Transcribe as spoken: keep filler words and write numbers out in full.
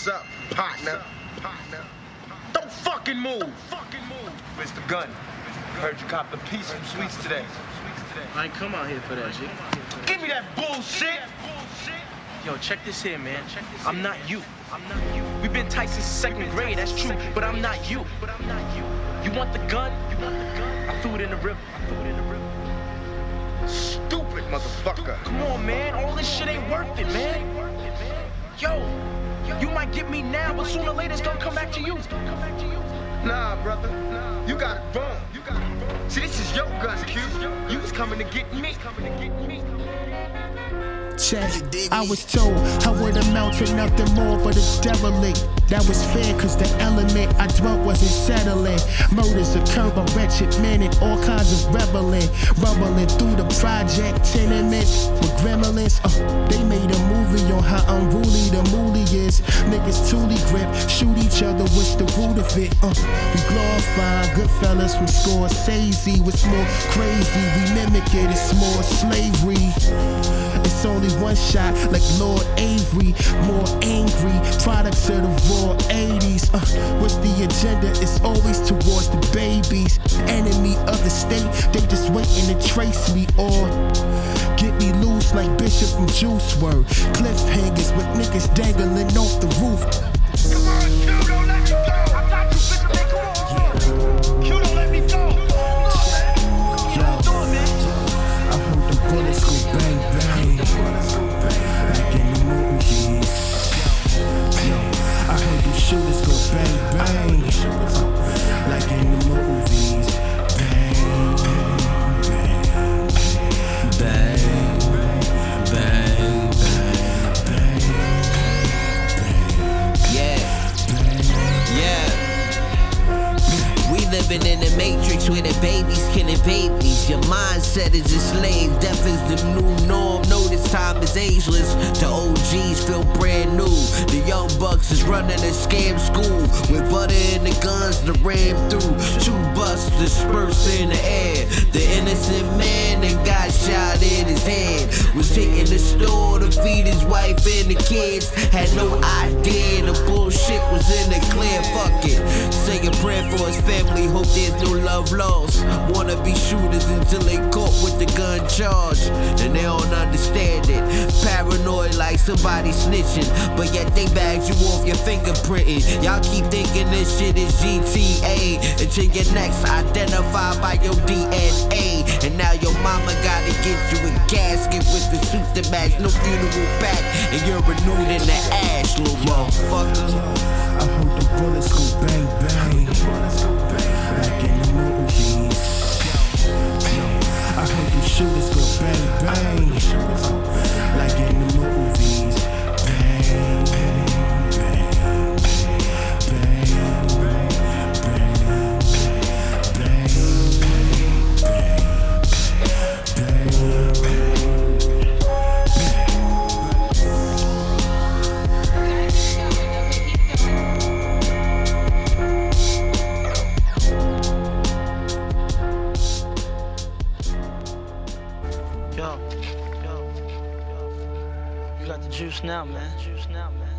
What's up, partner? Partner. Don't fucking move. Don't fucking move. Mister Gunn, heard you copped a piece from Sweets today. I ain't come out here for that shit. Give me that bullshit. Yo, check this here, man. I'm not you. I'm not you. We've been tight since second grade, that's true, but I'm not you. But I'm not you. You want the gun? You want the gun? I threw it in the river. I threw it in the river. Stupid motherfucker. Come on, man. All this shit ain't worth it, man. Yo, you might get me now, but sooner or later it's gonna come back to you. Nah, brother. You got it wrong. You got it wrong. See, this is your gun, Q. You was coming to get me. Coming to get me. Check. I was told I would amount to nothing more but a derelict. That was fair cause the element I dwelt wasn't settling. Murders occur by wretched men and all kinds of reveling. Rumbling through the project tenements with gremlins. Uh, they made a movie on how unruly the moolie is. Niggas truly grip, shoot each other, what's the root of it? Uh, we glorify Goodfellas from Scorsese. What's more crazy, we mimic it, it's more slavery. It's only one shot, like Lord Avery. More angry, products of the raw eighties. Uh, what's the agenda? It's always towards the babies. Enemy of the state, they just waiting to trace me. Or get me loose like Bishop from Juice WRLD. Cliffhangers with niggas dangling off the roof. Come on, Q, don't let me go. I got you, bitch, man, come on. Q, don't let me go. Yo, I heard the bullets go bang bang. Like in the movies. Yo, I heard them shooters go bang bang. Like in the movies. Bang, bang, bang, bang, bang, bang. Yeah, yeah. We living in the matrix where the babies killing babies. Your mindset is a slave, death is the new norm. Know this time is ageless. The O Gs feel brand new. The young bucks is running a scam school with butter in the guns to ram through. Two busts dispersed in the air. The innocent man that got shot in his head was hitting the store to feed his wife and the kids. Had no idea the bullshit was in the clear. Fuck it. Say a prayer for his family. Hope there's no love lost. Wanna be shooters until they caught with the gun charge. And they don't understand it. Paranoid like somebody snitching, but yet they bagged you off your fingerprinting. Y'all keep thinking this shit is G T A until you're next identified by your D N A. And now your mama gotta get you a casket with the suit to match. No funeral pack, and you're renewed in the ash, little motherfucker. I heard the bullets go bang bang. Like in the movies. I heard them shooters go bang bang. Like in the movies. Bang, bang, bang, bang, bang, bang, Yo, yo, yo. You got the juice now, man. Juice now, man.